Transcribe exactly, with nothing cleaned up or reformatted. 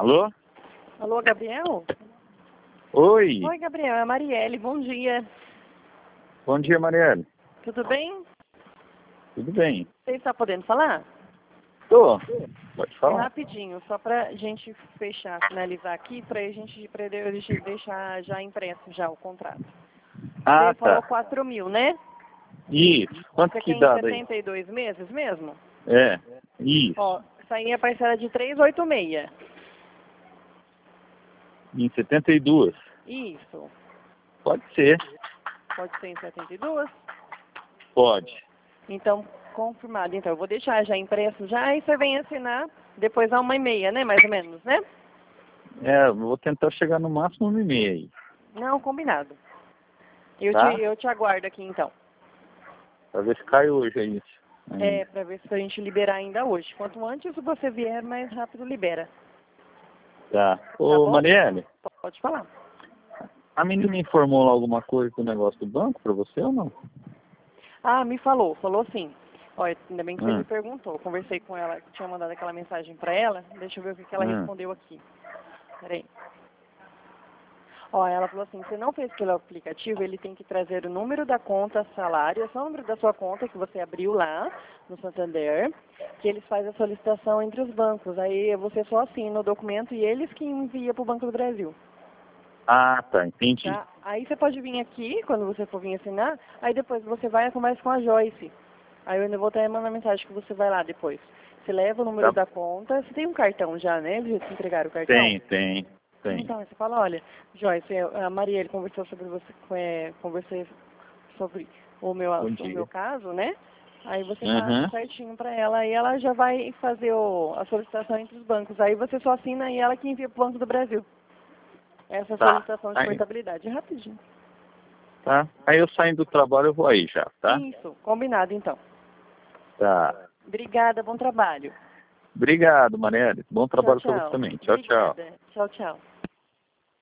Alô? Alô, Gabriel? Oi. Oi, Gabriel, é a Marielle, bom dia. Bom dia, Marielle. Tudo bem? Tudo bem? Você está podendo falar? Tô. Pode É falar. rapidinho, só para a gente fechar, finalizar aqui, para a gente, pra eu deixar já impresso já o contrato. Ah, Você falou tá. quatro mil, né? Isso. Quanto Você que quer em dá daí? setenta e dois meses mesmo? É. Isso. Ó, isso aí é parcela de trezentos e oitenta e seis. Em setenta e duas. Isso. Pode ser. Pode ser em setenta e dois? Pode. Então, confirmado. Então, eu vou deixar já impresso já e você vem assinar depois a uma e meia, né? Mais ou menos, né? É, vou tentar chegar no máximo uma e meia aí. Não, combinado. Eu te, Tá? eu te aguardo aqui, então. Pra ver se cai hoje aí. É, ainda. para ver se a gente liberar ainda hoje. Quanto antes você vier, mais rápido libera. Tá. Tá Ô, bom? Marielle, Pode falar. a menina informou lá alguma coisa do negócio do banco pra você ou não? Ah, me falou. Falou sim. Olha, ainda bem que você me Hum. perguntou. Conversei com ela, tinha mandado aquela mensagem para ela. Deixa eu ver o que, que ela Hum. respondeu aqui. Peraí. Ó, ela falou assim, se não fez pelo aplicativo, ele tem que trazer o número da conta salário, é só o número da sua conta que você abriu lá no Santander, que eles fazem a solicitação entre os bancos. Aí você só assina o documento e eles que enviam para o Banco do Brasil. Ah, tá. Entendi. Tá? Aí você pode vir aqui, quando você for vir assinar, aí depois você vai e conversa com a Joyce. Aí eu ainda vou até mandar mensagem que você vai lá depois. Você leva o número Tá. da conta, você tem um cartão já, né? Eles já te entregaram o cartão? Tem, tem, tem. Então, você fala, olha, Joyce, a Maria, ele conversou sobre você, é, conversei sobre o meu, Bom o meu dia. caso, né? Aí você passa Uhum. certinho para ela e ela já vai fazer o, a solicitação entre os bancos. Aí você só assina e ela que envia para o Banco do Brasil. Essa Tá. solicitação de Aí, portabilidade. É rapidinho. tá. Aí eu saindo do trabalho eu vou aí já, tá? Isso, combinado então. Tá. Obrigada, bom trabalho. Obrigado, Marielle. Bom Tchau, trabalho pra você tchau. também. Tchau, tchau. Obrigada. Tchau, tchau.